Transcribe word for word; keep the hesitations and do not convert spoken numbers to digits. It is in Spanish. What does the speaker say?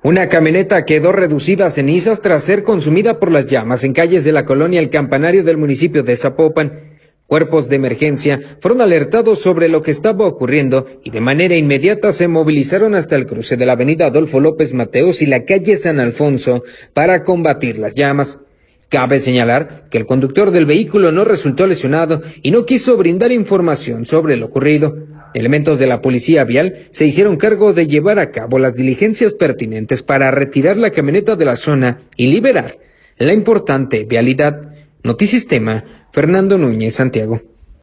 Una camioneta quedó reducida a cenizas tras ser consumida por las llamas en calles de la colonia El Campanario del municipio de Zapopan. Cuerpos de emergencia fueron alertados sobre lo que estaba ocurriendo y de manera inmediata se movilizaron hasta el cruce de la avenida Adolfo López Mateos y la calle San Alfonso para combatir las llamas. Cabe señalar que el conductor del vehículo no resultó lesionado y no quiso brindar información sobre lo ocurrido. Elementos de la policía vial se hicieron cargo de llevar a cabo las diligencias pertinentes para retirar la camioneta de la zona y liberar la importante vialidad. Notisistema, Fernando Núñez, Santiago.